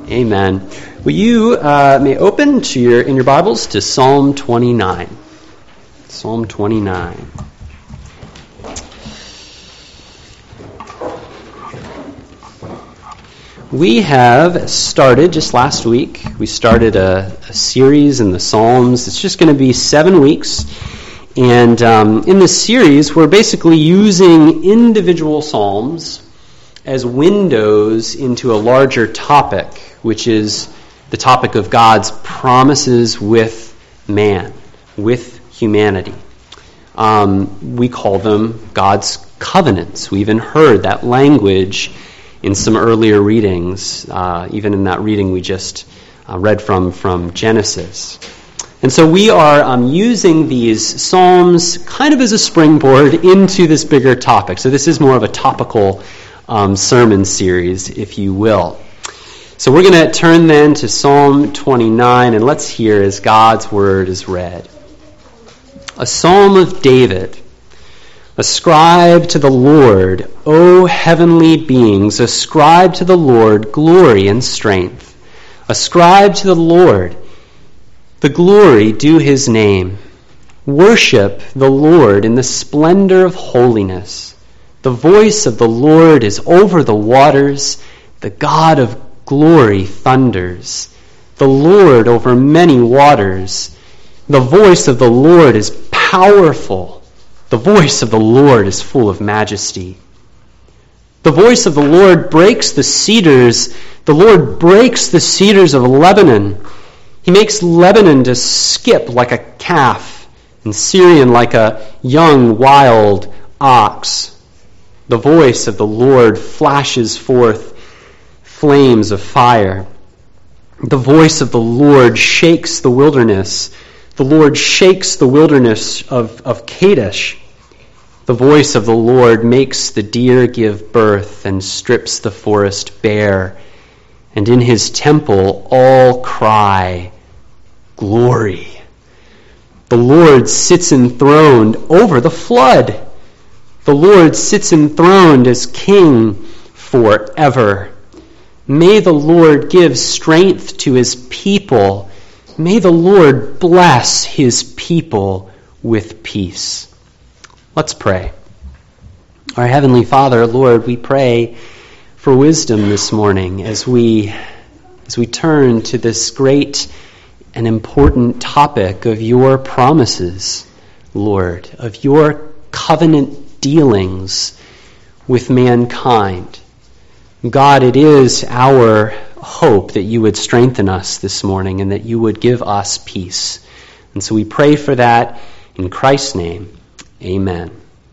Amen. Will you may open in your Bibles to Psalm 29. Psalm 29. We have started, just last week, we started a series in the Psalms. It's just going to be 7 weeks. And in this series, we're basically using individual Psalms as windows into a larger topic, which is the topic of God's promises with man, with humanity. We call them God's covenants. We even heard that language in some earlier readings, even in that reading we just read from Genesis. And so we are using these Psalms kind of as a springboard into this bigger topic. So this is more of a topical sermon series, if you will. So we're going to turn then to Psalm 29, and let's hear as God's word is read. A psalm of David. Ascribe to the Lord, O heavenly beings, ascribe to the Lord glory and strength. Ascribe to the Lord the glory due his name. Worship the Lord in the splendor of holiness. The voice of the Lord is over the waters. The God of glory thunders. The Lord over many waters. The voice of the Lord is powerful. The voice of the Lord is full of majesty. The voice of the Lord breaks the cedars. The Lord breaks the cedars of Lebanon. He makes Lebanon to skip like a calf, and Syrian like a young wild ox. The voice of the Lord flashes forth flames of fire. The voice of the Lord shakes the wilderness. The Lord shakes the wilderness of Kadesh. The voice of the Lord makes the deer give birth and strips the forest bare. And in his temple all cry, glory. The Lord sits enthroned over the flood. The Lord sits enthroned as king forever. May the Lord give strength to his people. May the Lord bless his people with peace. Let's pray. Our Heavenly Father, Lord, we pray for wisdom this morning as we turn to this great and important topic of your promises, Lord, of your covenant dealings with mankind. God, it is our hope that you would strengthen us this morning and that you would give us peace. And so we pray for that in Christ's name. Amen.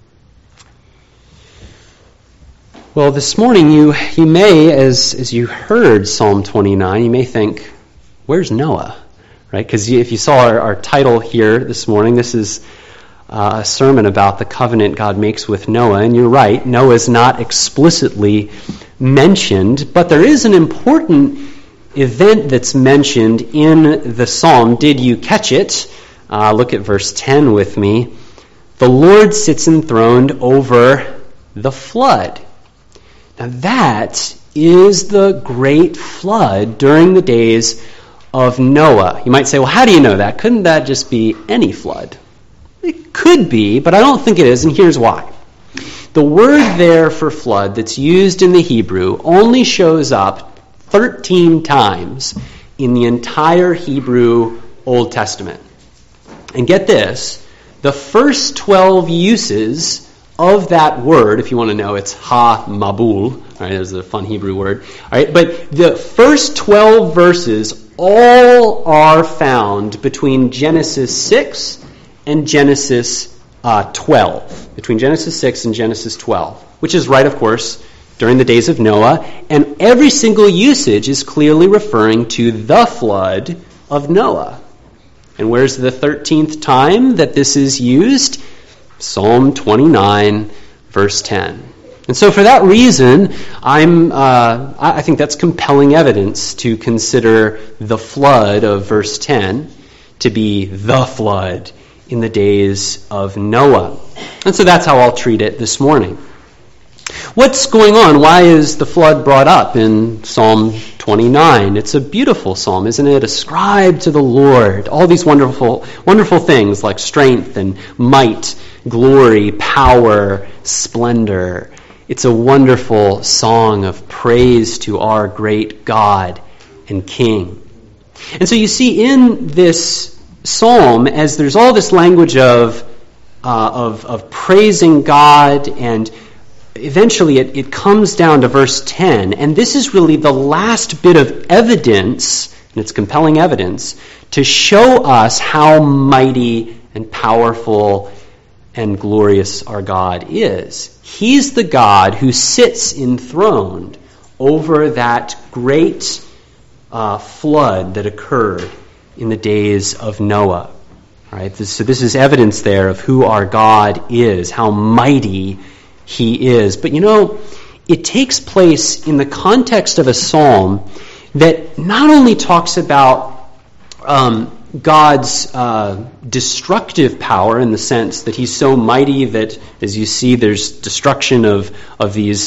Well, this morning you may, as you heard Psalm 29, you may think, where's Noah? Right? Because if you saw our title here this morning, this is a sermon about the covenant God makes with Noah. And you're right, Noah is not explicitly mentioned, but there is an important event that's mentioned in the psalm. Did you catch it? Look at verse 10 with me. The Lord sits enthroned over the flood. Now that is the great flood during the days of Noah. You might say, well, how do you know that? Couldn't that just be any flood? It could be, but I don't think it is, and here's why. The word there for flood that's used in the Hebrew only shows up 13 times in the entire Hebrew Old Testament. And get this, the first 12 uses of that word, if you want to know, it's ha-mabul. All right, there's a fun Hebrew word. All right, but the first 12 verses all are found between Genesis 6 and Genesis 12. Between Genesis 6 and Genesis 12, which is right, of course, during the days of Noah. And every single usage is clearly referring to the flood of Noah. And where's the 13th time that this is used? Psalm 29, verse 10. And so for that reason, I think that's compelling evidence to consider the flood of verse 10 to be the flood in the days of Noah. And so that's how I'll treat it this morning. What's going on? Why is the flood brought up in Psalm 29? It's a beautiful psalm, isn't it? Ascribe to the Lord all these wonderful, wonderful things like strength and might, glory, power, splendor. It's a wonderful song of praise to our great God and King. And so you see in this psalm, as there's all this language of praising God, and eventually it comes down to verse 10, and this is really the last bit of evidence, and it's compelling evidence, to show us how mighty and powerful and glorious our God is. He's the God who sits enthroned over that great flood that occurred in the days of Noah. All right, so this is evidence there of who our God is, how mighty He is. But it takes place in the context of a psalm that not only talks about God's destructive power in the sense that He's so mighty that, as you see, there's destruction of these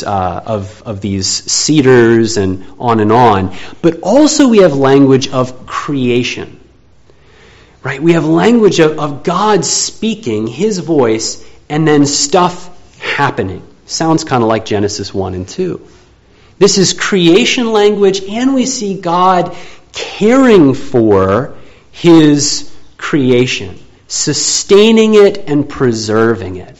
cedars and on, but also we have language of creation. Right? We have language of God speaking, His voice, and then stuff happening. Sounds kind of like Genesis 1 and 2. This is creation language, and we see God caring for His creation, sustaining it and preserving it.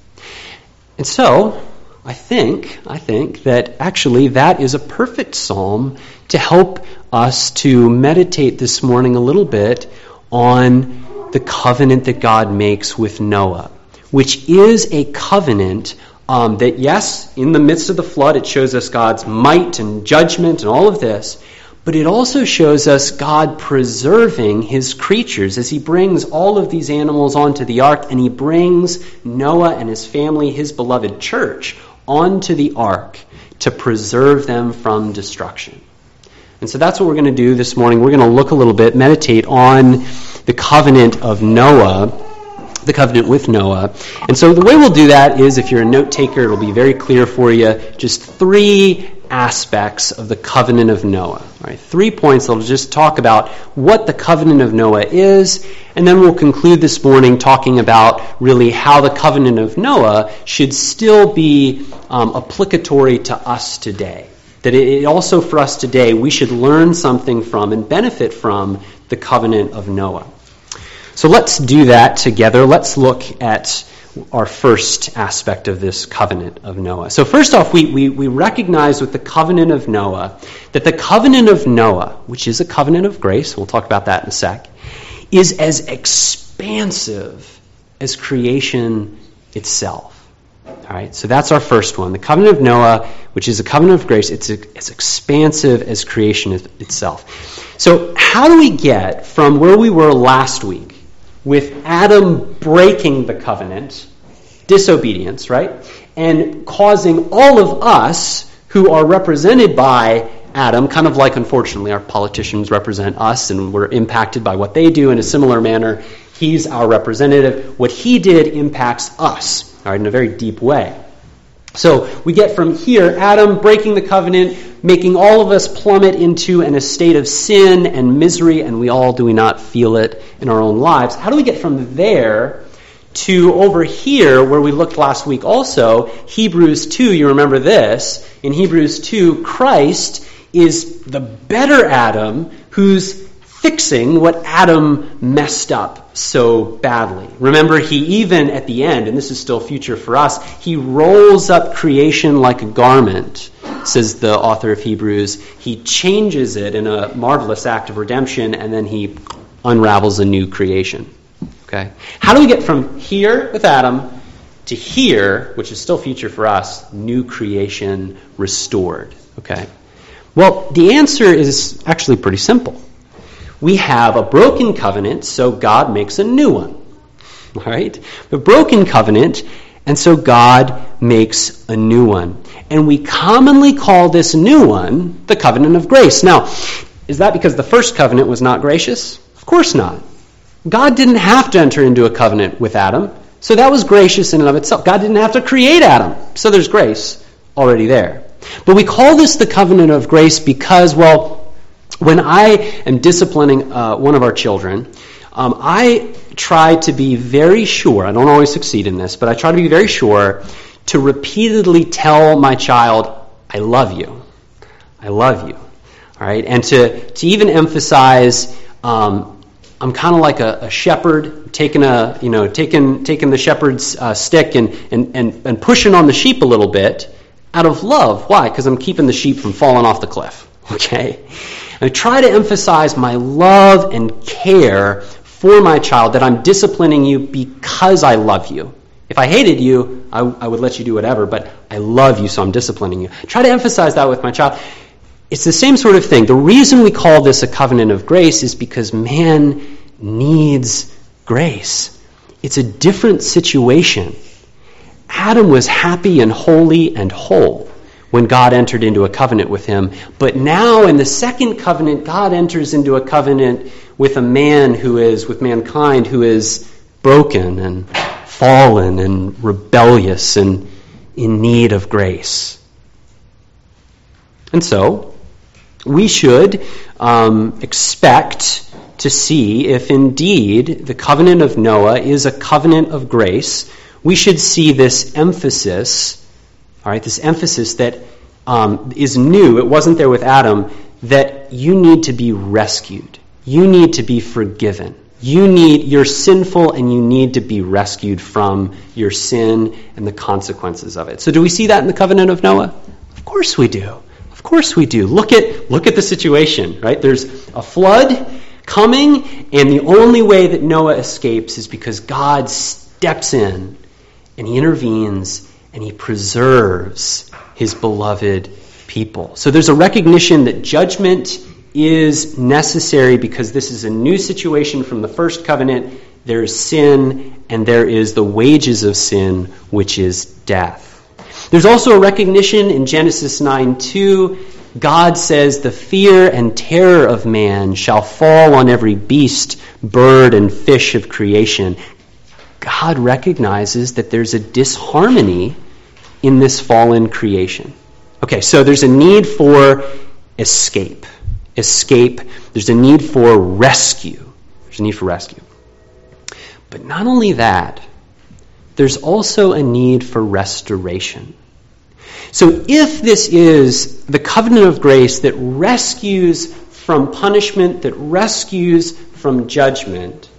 And so, I think that actually that is a perfect psalm to help us to meditate this morning a little bit on the covenant that God makes with Noah, which is a covenant that, yes, in the midst of the flood, it shows us God's might and judgment and all of this, but it also shows us God preserving His creatures as He brings all of these animals onto the ark, and He brings Noah and his family, His beloved church, onto the ark to preserve them from destruction. And so that's what we're going to do this morning. We're going to look a little bit, meditate on the covenant of Noah, the covenant with Noah. And so the way we'll do that is, if you're a note taker, it'll be very clear for you, just 3 aspects of the covenant of Noah. All right, 3 points that'll just talk about what the covenant of Noah is, and then we'll conclude this morning talking about really how the covenant of Noah should still be applicatory to us today. That it also, for us today, we should learn something from and benefit from the covenant of Noah. So let's do that together. Let's look at our first aspect of this covenant of Noah. So first off, we recognize with the covenant of Noah that the covenant of Noah, which is a covenant of grace, we'll talk about that in a sec, is as expansive as creation itself. All right, so that's our first one. The covenant of Noah, which is a covenant of grace, it's as expansive as creation itself. So how do we get from where we were last week with Adam breaking the covenant, disobedience, right, and causing all of us who are represented by Adam, kind of like, unfortunately, our politicians represent us and we're impacted by what they do in a similar manner. He's our representative. What he did impacts us, all right, in a very deep way. So we get from here, Adam breaking the covenant, making all of us plummet into a state of sin and misery, and do we not feel it in our own lives? How do we get from there to over here, where we looked last week also, Hebrews 2, you remember this, in Hebrews 2, Christ is the better Adam who's fixing what Adam messed up so badly. Remember, he even at the end, and this is still future for us, he rolls up creation like a garment, says the author of Hebrews. He changes it in a marvelous act of redemption, and then he unravels a new creation. Okay? How do we get from here with Adam to here, which is still future for us, new creation restored? Okay? Well, the answer is actually pretty simple. We have a broken covenant, so God makes a new one. All right? A broken covenant, and so God makes a new one. And we commonly call this new one the covenant of grace. Now, is that because the first covenant was not gracious? Of course not. God didn't have to enter into a covenant with Adam, so that was gracious in and of itself. God didn't have to create Adam, so there's grace already there. But we call this the covenant of grace because, well, when I am disciplining one of our children, I try to be very sure, I don't always succeed in this, but I try to be very sure to repeatedly tell my child, I love you. I love you. All right? And to even emphasize, I'm kind of like a shepherd taking the shepherd's stick and pushing on the sheep a little bit out of love. Why? Because I'm keeping the sheep from falling off the cliff. Okay? I try to emphasize my love and care for my child, that I'm disciplining you because I love you. If I hated you, I would let you do whatever, but I love you, so I'm disciplining you. Try to emphasize that with my child. It's the same sort of thing. The reason we call this a covenant of grace is because man needs grace. It's a different situation. Adam was happy and holy and whole when God entered into a covenant with him. But now in the second covenant, God enters into a covenant with a man with mankind who is broken and fallen and rebellious and in need of grace. And so, we should expect to see if indeed the covenant of Noah is a covenant of grace. We should see this emphasis, all right, this emphasis that is new. It wasn't there with Adam, that you need to be rescued. You need to be forgiven. You're sinful and you need to be rescued from your sin and the consequences of it. So do we see that in the covenant of Noah? Of course we do. Of course we do. Look at the situation, right? There's a flood coming, and the only way that Noah escapes is because God steps in and he intervenes and he preserves his beloved people. So there's a recognition that judgment is necessary because this is a new situation from the first covenant. There is sin, and there is the wages of sin, which is death. There's also a recognition in Genesis 9:2. God says, the fear and terror of man shall fall on every beast, bird, and fish of creation. God recognizes that there's a disharmony in this fallen creation. Okay, so there's a need for escape. There's a need for rescue. But not only that, there's also a need for restoration. So if this is the covenant of grace that rescues from punishment, that rescues from judgment,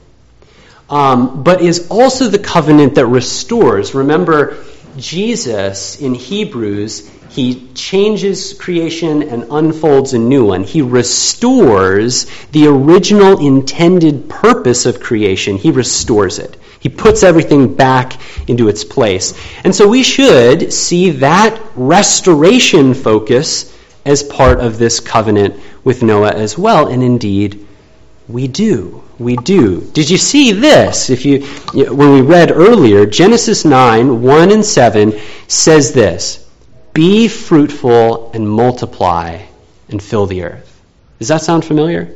but is also the covenant that restores. Remember, Jesus in Hebrews, he changes creation and unfolds a new one. He restores the original intended purpose of creation. He restores it. He puts everything back into its place. And so we should see that restoration focus as part of this covenant with Noah as well. And indeed, we do. Did you see this? When we read earlier, Genesis 9, 1 and 7 says this: be fruitful and multiply and fill the earth. Does that sound familiar?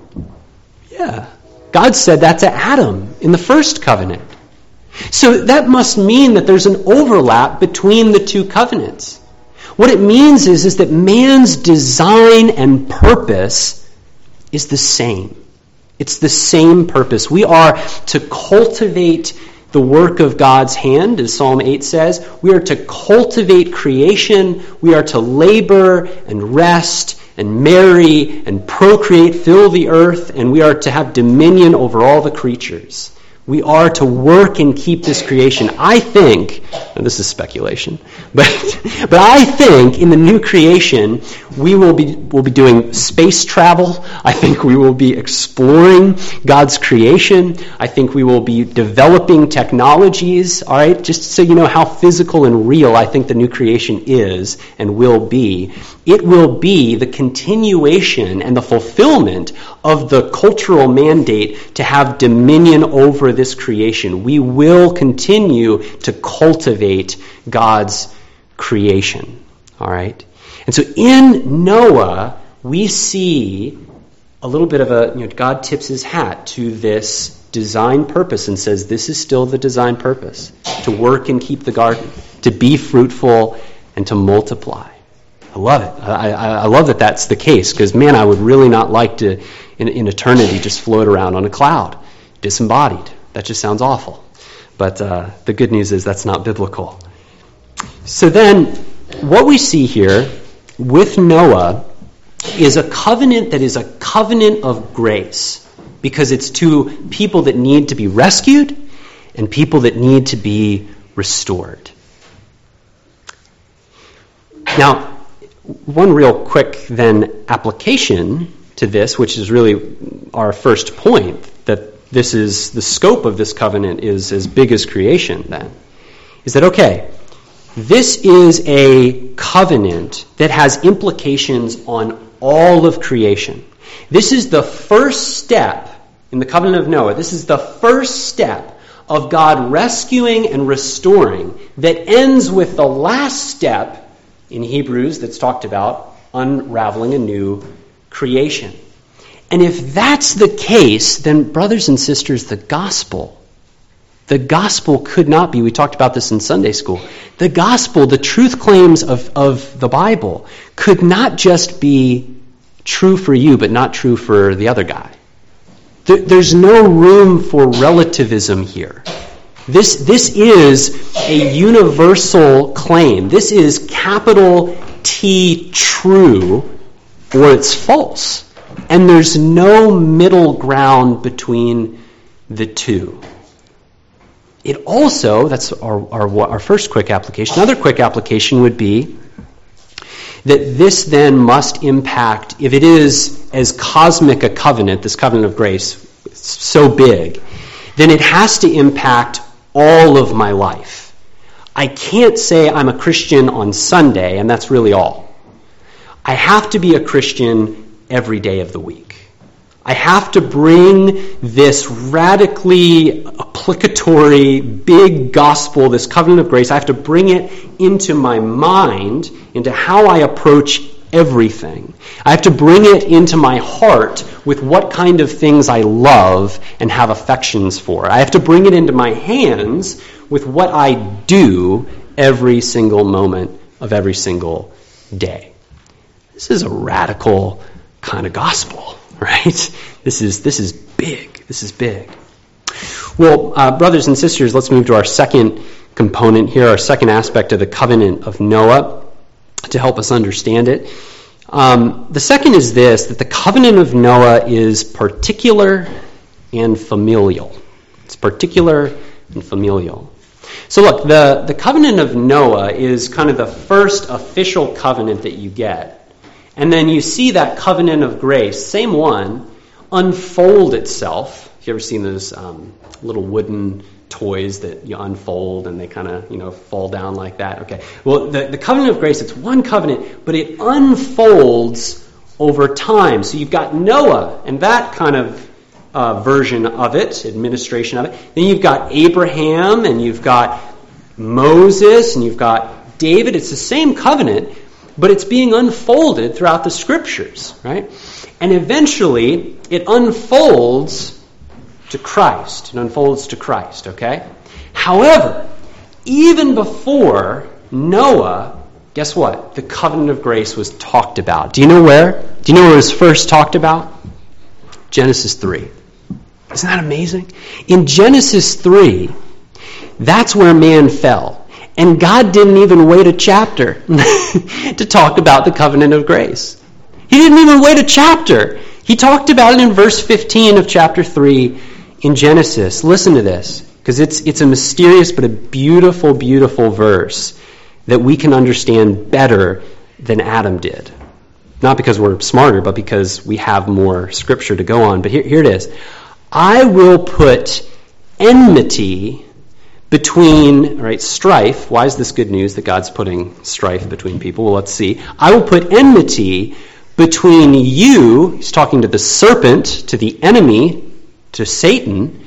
Yeah. God said that to Adam in the first covenant. So that must mean that there's an overlap between the two covenants. What it means is that man's design and purpose is the same. It's the same purpose. We are to cultivate the work of God's hand, as Psalm 8 says. We are to cultivate creation. We are to labor and rest and marry and procreate, fill the earth, and we are to have dominion over all the creatures. We are to work and keep this creation. I think, and this is speculation, but I think in the new creation we'll be doing space travel. I think we will be exploring God's creation. I think we will be developing technologies. All right, just so you know how physical and real I think the new creation is and will be. It will be the continuation and the fulfillment of the cultural mandate to have dominion over this creation. We will continue to cultivate God's creation. All right? And so in Noah, we see a little bit of God tips his hat to this design purpose and says this is still the design purpose, to work and keep the garden, to be fruitful and to multiply. I love it. I love that that's the case, because, man, I would really not like to, in eternity, just float around on a cloud, disembodied. That just sounds awful. But the good news is that's not biblical. So then, what we see here with Noah is a covenant that is a covenant of grace, because it's to people that need to be rescued and people that need to be restored. Now, one real quick then application to this, which is really our first point, that this is the scope of this covenant is as big as creation then, is that, okay, this is a covenant that has implications on all of creation. This is the first step in the covenant of Noah. This is the first step of God rescuing and restoring that ends with the last step in Hebrews that's talked about, unraveling a new creation. And if that's the case, then, brothers and sisters, the gospel could not be, we talked about this in Sunday school, the gospel, the truth claims of the Bible, could not just be true for you, but not true for the other guy. There's no room for relativism here. This is a universal claim. This is capital T true, or it's false. And there's no middle ground between the two. It also, that's our first quick application. Another quick application would be that this then must impact, if it is as cosmic a covenant, this covenant of grace, so big, then it has to impact all of my life. I can't say I'm a Christian on Sunday, and that's really all. I have to be a Christian every day of the week. I have to bring this radically applicatory, big gospel, this covenant of grace, I have to bring it into my mind, into how I approach everything. I have to bring it into my heart with what kind of things I love and have affections for. I have to bring it into my hands with what I do every single moment of every single day. This is a radical kind of gospel, right? This is big. This is big. Well, brothers and sisters, let's move to our second component here, our second aspect of the covenant of Noah, to help us understand it. The second is this, that the covenant of Noah is particular and familial. It's particular and familial. So look, the covenant of Noah is kind of the first official covenant that you get. And then you see that covenant of grace, same one, unfold itself. Have you ever seen those little wooden toys that you unfold and they kind of, fall down like that? Okay. Well, the covenant of grace, it's one covenant, but it unfolds over time. So you've got Noah and that kind of version of it, administration of it. Then you've got Abraham and you've got Moses and you've got David. It's the same covenant, but it's being unfolded throughout the scriptures, right? And eventually it unfolds to Christ. It unfolds to Christ, okay? However, even before Noah, guess what? The covenant of grace was talked about. Do you know where? Do you know where it was first talked about? Genesis 3. Isn't that amazing? In Genesis 3, that's where man fell. And God didn't even wait a chapter to talk about the covenant of grace. He didn't even wait a chapter. He talked about it in verse 15 of chapter 3 in Genesis. Listen to this, because it's a mysterious but a beautiful, beautiful verse that we can understand better than Adam did. Not because we're smarter, but because we have more scripture to go on. But here it is. I will put enmity between, right, strife. Why is this good news that God's putting strife between people? Well, let's see. I will put enmity between you, he's talking to the serpent, to the enemy, to Satan,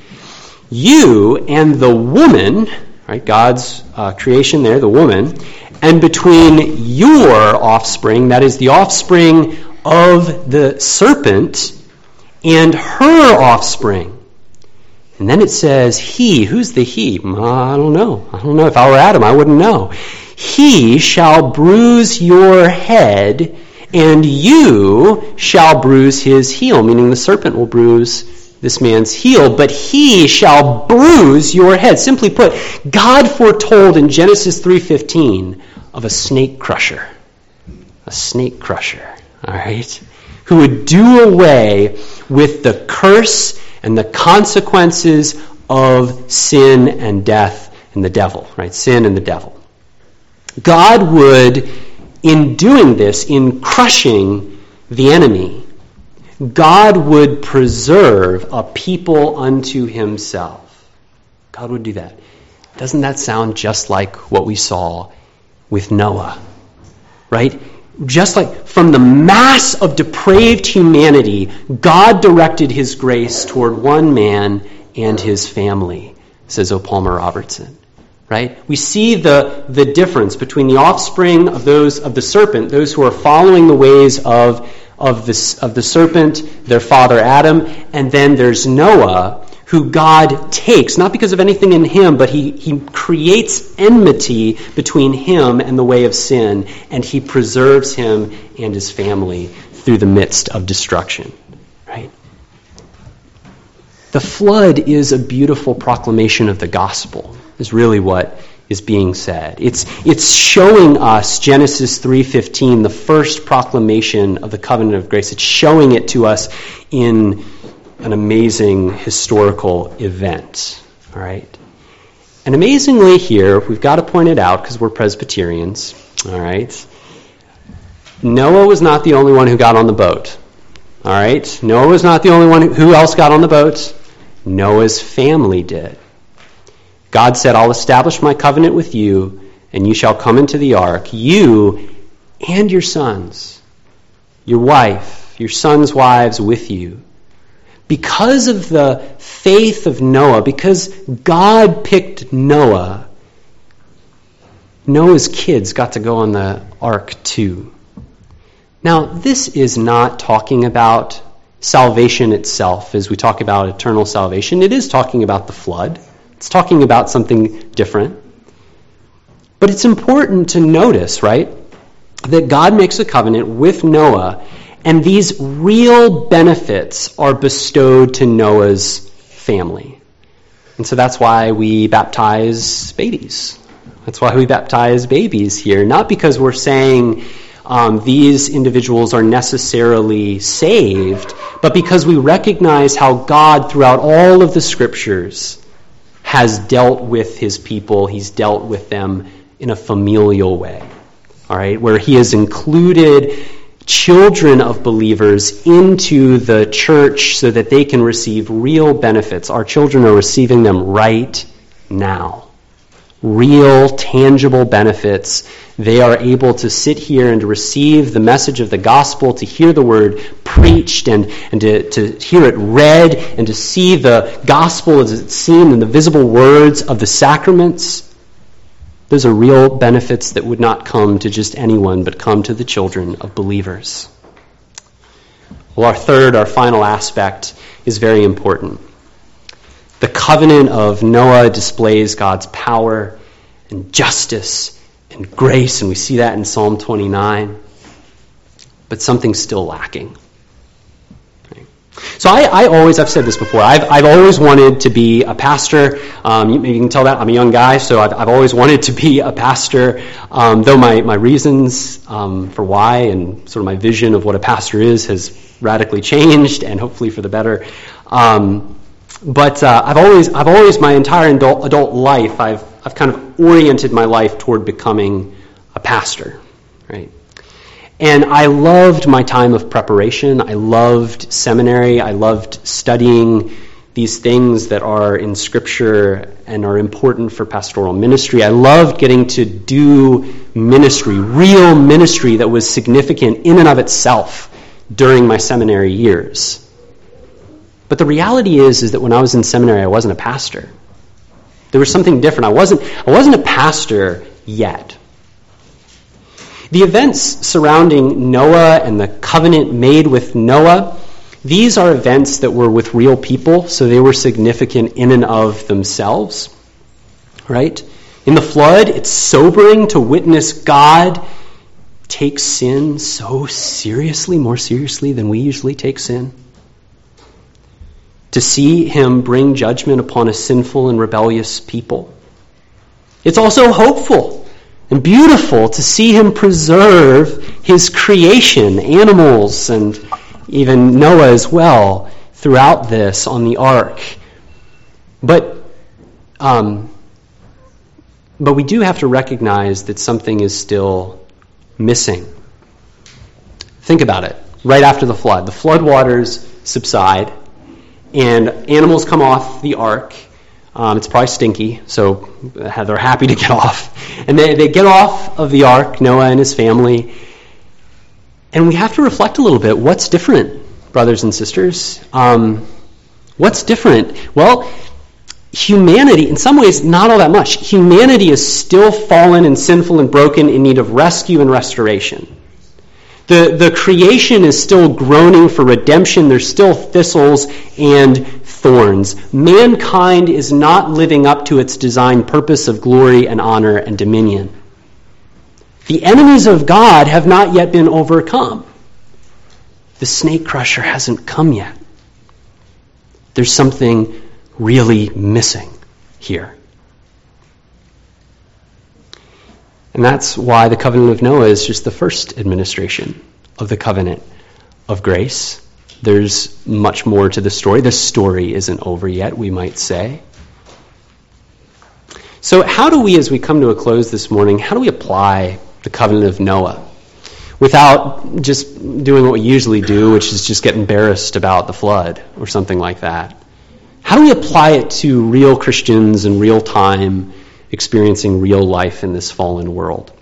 you and the woman, right, God's creation there, the woman, and between your offspring, that is the offspring of the serpent, and her offspring. And then it says he. Who's the he? I don't know. If I were Adam, I wouldn't know. He shall bruise your head, and you shall bruise his heel," meaning the serpent will bruise this man's heel, "but he shall bruise your head." Simply put, God foretold in Genesis 3:15 of a snake crusher. A snake crusher, all right? Who would do away with the curse and the consequences of sin and death and the devil, right? Sin and the devil. God would, in doing this, in crushing the enemy, God would preserve a people unto himself. God would do that. Doesn't that sound just like what we saw with Noah? Right? Just like from the mass of depraved humanity, God directed his grace toward one man and his family, says O. Palmer Robertson. Right? We see the difference between the offspring of the serpent, those who are following the ways of the serpent, their father Adam, and then there's Noah, who God takes, not because of anything in him, but he creates enmity between him and the way of sin, and he preserves him and his family through the midst of destruction. Right? The flood is a beautiful proclamation of the gospel, is really what is being said. It's showing us, Genesis 3:15, the first proclamation of the covenant of grace. It's showing it to us in an amazing historical event. All right? And amazingly here, we've got to point it out because we're Presbyterians. All right? Noah was not the only one who got on the boat. All right? Noah was not the only one. Who else got on the boat? Noah's family did. God said, "I'll establish my covenant with you, and you shall come into the ark, you and your sons, your wife, your sons' wives with you." Because of the faith of Noah, because God picked Noah, Noah's kids got to go on the ark too. Now, this is not talking about salvation itself as we talk about eternal salvation. It is talking about the flood. It's talking about something different. But it's important to notice, right, that God makes a covenant with Noah, and these real benefits are bestowed to Noah's family. And so that's why we baptize babies. That's why we baptize babies here. Not because we're saying these individuals are necessarily saved, but because we recognize how God, throughout all of the scriptures, has dealt with his people. He's dealt with them in a familial way, all right, where he has included children of believers into the church so that they can receive real benefits. Our children are receiving them right now. Real, tangible benefits. They are able to sit here and to receive the message of the gospel, to hear the word preached and to hear it read, and to see the gospel as it's seen in the visible words of the sacraments. Those are real benefits that would not come to just anyone, but come to the children of believers. Well, our final aspect is very important. The covenant of Noah displays God's power and justice and grace, and we see that in Psalm 29. But something's still lacking. Okay. So I've said this before, I've always wanted to be a pastor. You can tell that I'm a young guy, so I've always wanted to be a pastor, though my reasons for why and sort of my vision of what a pastor is has radically changed, and hopefully for the better. But I've always my entire adult life, I've kind of oriented my life toward becoming a pastor, right? And I loved my time of preparation. I loved seminary. I loved studying these things that are in Scripture and are important for pastoral ministry. I loved getting to do ministry, real ministry that was significant in and of itself during my seminary years. But the reality is that when I was in seminary, I wasn't a pastor. There was something different. I wasn't a pastor yet. The events surrounding Noah and the covenant made with Noah, these are events that were with real people, so they were significant in and of themselves, right? In the flood, it's sobering to witness God take sin so seriously, more seriously than we usually take sin. To see him bring judgment upon a sinful and rebellious people. It's also hopeful and beautiful to see him preserve his creation, animals, and even Noah as well, throughout this on the ark. But we do have to recognize that something is still missing. Think about it. Right after the flood waters subside, and animals come off the ark. It's probably stinky, so they're happy to get off. And they get off of the ark, Noah and his family. And we have to reflect a little bit. What's different, brothers and sisters? What's different? Well, humanity, in some ways, not all that much. Humanity is still fallen and sinful and broken, in need of rescue and restoration. The creation is still groaning for redemption. There's still thistles and thorns. Mankind is not living up to its designed purpose of glory and honor and dominion. The enemies of God have not yet been overcome. The snake crusher hasn't come yet. There's something really missing here. And that's why the covenant of Noah is just the first administration of the covenant of grace. There's much more to the story. The story isn't over yet, we might say. So how do we, as we come to a close this morning, how do we apply the covenant of Noah without just doing what we usually do, which is just get embarrassed about the flood or something like that? How do we apply it to real Christians in real time, experiencing real life in this fallen world?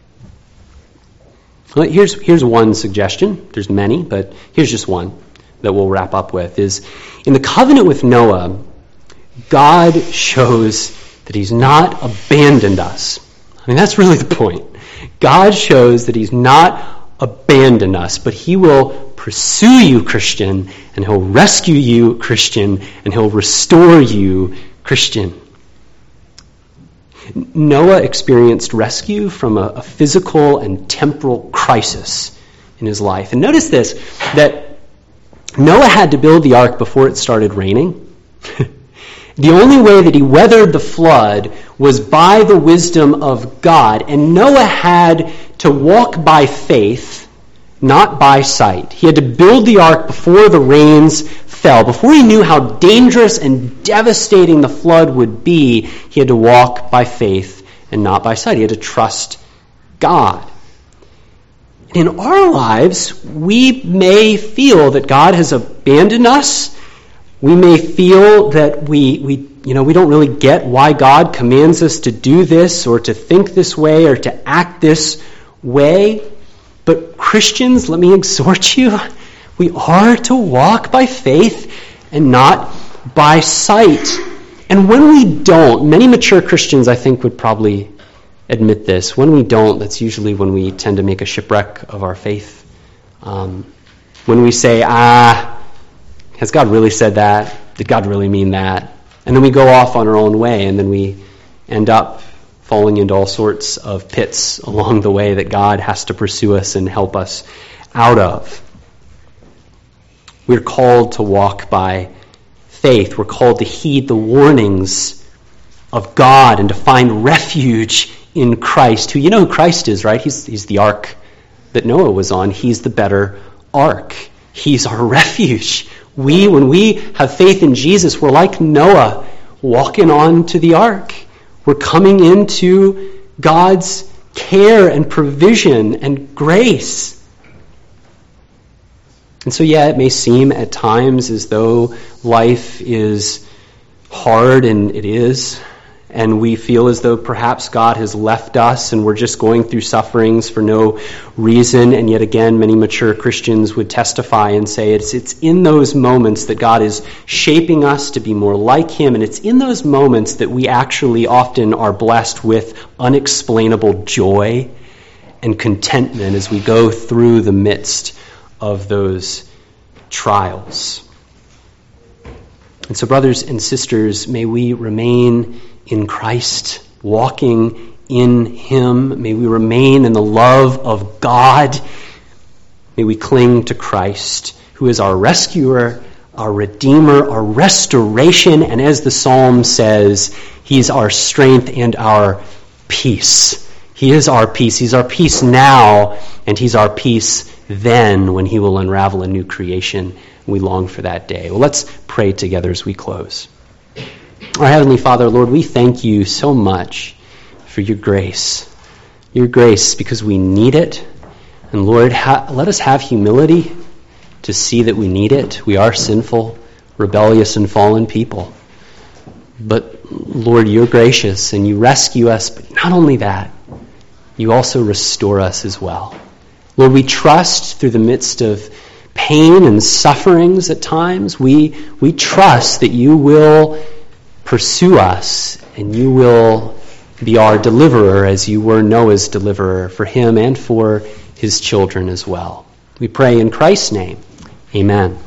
Well, here's one suggestion. There's many, but here's just one that we'll wrap up with. Is in the covenant with Noah, God shows that he's not abandoned us. I mean, that's really the point. God shows that he's not abandoned us, but he will pursue you, Christian, and he'll rescue you, Christian, and he'll restore you, Christian. Noah experienced rescue from a physical and temporal crisis in his life. And notice this, that Noah had to build the ark before it started raining. The only way that he weathered the flood was by the wisdom of God. And Noah had to walk by faith, not by sight. He had to build the ark before the rains fell. Before he knew how dangerous and devastating the flood would be, he had to walk by faith and not by sight. He had to trust God. In our lives, we may feel that God has abandoned us. We may feel that we don't really get why God commands us to do this or to think this way or to act this way. But Christians, let me exhort you, we are to walk by faith and not by sight. And when we don't, many mature Christians, I think, would probably admit this. When we don't, that's usually when we tend to make a shipwreck of our faith. When we say, has God really said that? Did God really mean that? And then we go off on our own way, and then we end up falling into all sorts of pits along the way that God has to pursue us and help us out of. We're called to walk by faith. We're called to heed the warnings of God and to find refuge in Christ, who, you know who Christ is, right? He's the ark that Noah was on. He's the better ark. He's our refuge. When we have faith in Jesus, we're like Noah walking on to the ark. We're coming into God's care and provision and grace. And so, yeah, it may seem at times as though life is hard, and it is. And we feel as though perhaps God has left us and we're just going through sufferings for no reason. And yet again, many mature Christians would testify and say it's in those moments that God is shaping us to be more like him. And it's in those moments that we actually often are blessed with unexplainable joy and contentment as we go through the midst of those trials. And so, brothers and sisters, may we remain in Christ walking in him. May we remain in the love of God. May we cling to Christ, who is our rescuer, our redeemer, our restoration, and as the psalm says, he's our strength and our peace. He is our peace. He's our peace now, and he's our peace then when he will unravel a new creation. We long for that day. Well, let's pray together as we close. Our Heavenly Father, Lord, we thank you so much for your grace. Your grace because we need it. And Lord, let us have humility to see that we need it. We are sinful, rebellious, and fallen people. But Lord, you're gracious and you rescue us. But not only that, you also restore us as well. Lord, we trust through the midst of pain and sufferings at times. We trust that you will pursue us and you will be our deliverer as you were Noah's deliverer for him and for his children as well. We pray in Christ's name. Amen.